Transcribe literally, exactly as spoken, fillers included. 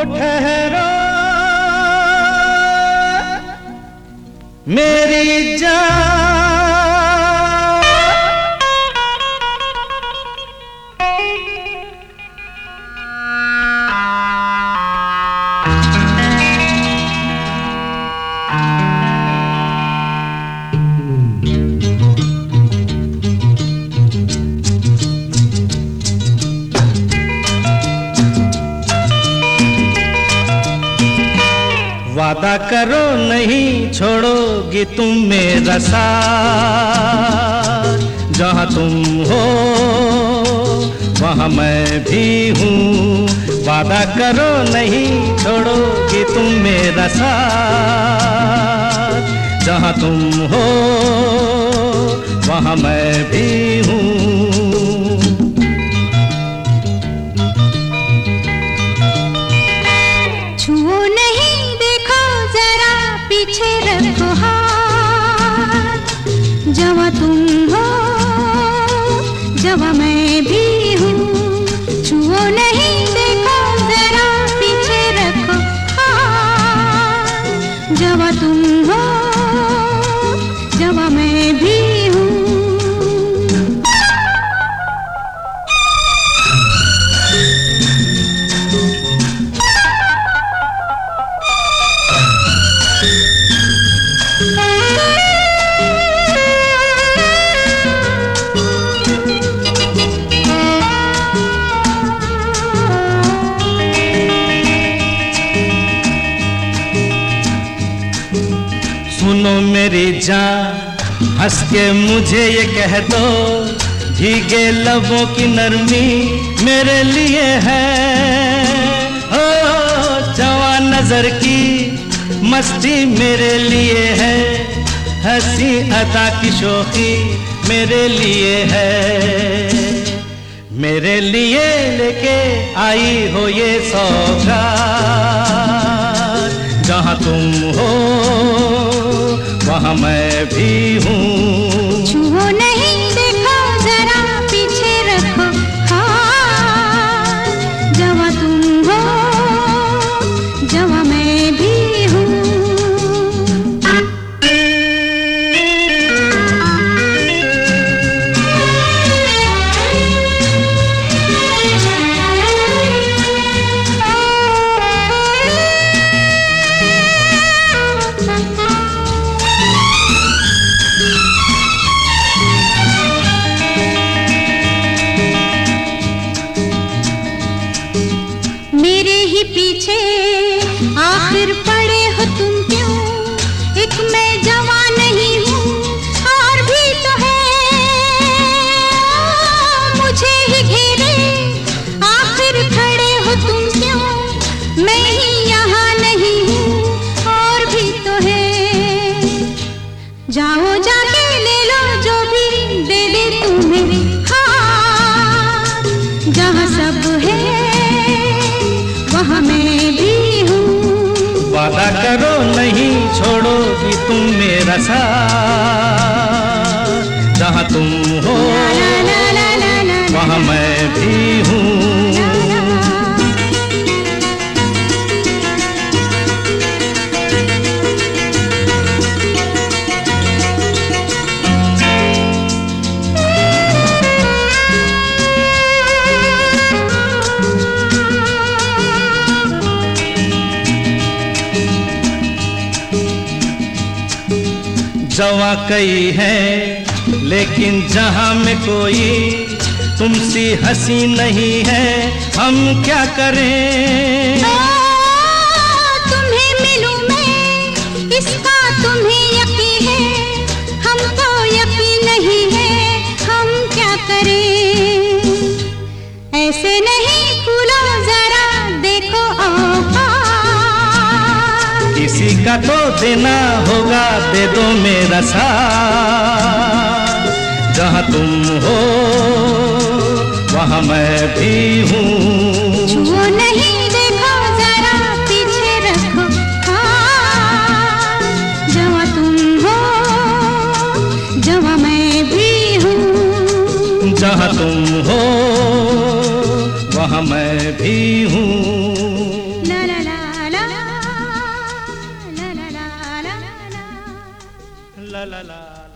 ठहरो मेरी जान, वादा करो नहीं छोड़ोगी तुम मेरा साथ, जहाँ तुम हो वहाँ मैं भी हूँ। वादा करो नहीं छोड़ोगी तुम मेरा साथ, जहाँ तुम हो वहाँ मैं भी हूँ। छुओ नहीं पीछे रखो हाथ, जहाँ तुम हो जहाँ मैं भी हूँ। छुओ नहीं देखो जरा पीछे रखो हाथ, जहाँ तुम हो जहाँ मैं भी हूँ। सुनो मेरी जान, हंस के मुझे ये कह दो, भीगे लबों की नरमी मेरे लिए है। ओ जवान नजर की मस्ती मेरे लिए है, हंसी अदा की शोखी मेरे लिए है। मेरे लिए लेके आई हो ये सौगात, जहाँ तुम हो वहाँ मैं भी हूँ। छुओ नहीं देखो जरा पीछे रखो हाथ, जहाँ तुम हो जहाँ मैं भी हूँ। पीछे आखिर पड़े हो तुम क्यों, एक मैं जवान नहीं हूँ और भी तो है मुझे ही घेरे। आखिर खड़े हो तुम क्यों, मैं ही यहाँ नहीं हूँ और भी तो है। जाओ जाके ले लो जो भी दे दे तुम्हें हाथ, जहाँ सब है वहाँ मैं भी हूँ। वादा करो नहीं छोड़ोगी तुम मेरा साथ, जहाँ तुम हो वहाँ मैं भी हूँ। जवा कई है लेकिन जहां में कोई तुमसी हंसी नहीं है, हम क्या करें। ओ, तुम्हें मिलूं मैं इसका तुम्हें यकीन है, हमको यकीन नहीं है, हम क्या करें। ऐसे नहीं खुलो जरा देखो औकात, किसी का तो देना होगा, दे दो मेरा साथ, जहाँ तुम हो वहाँ मैं भी हूँ। छुओ नहीं देखो जरा पीछे रखो हाथ, जहाँ तुम हो जहाँ मैं भी हूँ। जहाँ तुम हो वहाँ मैं भी हूँ। ला ला ला ला ला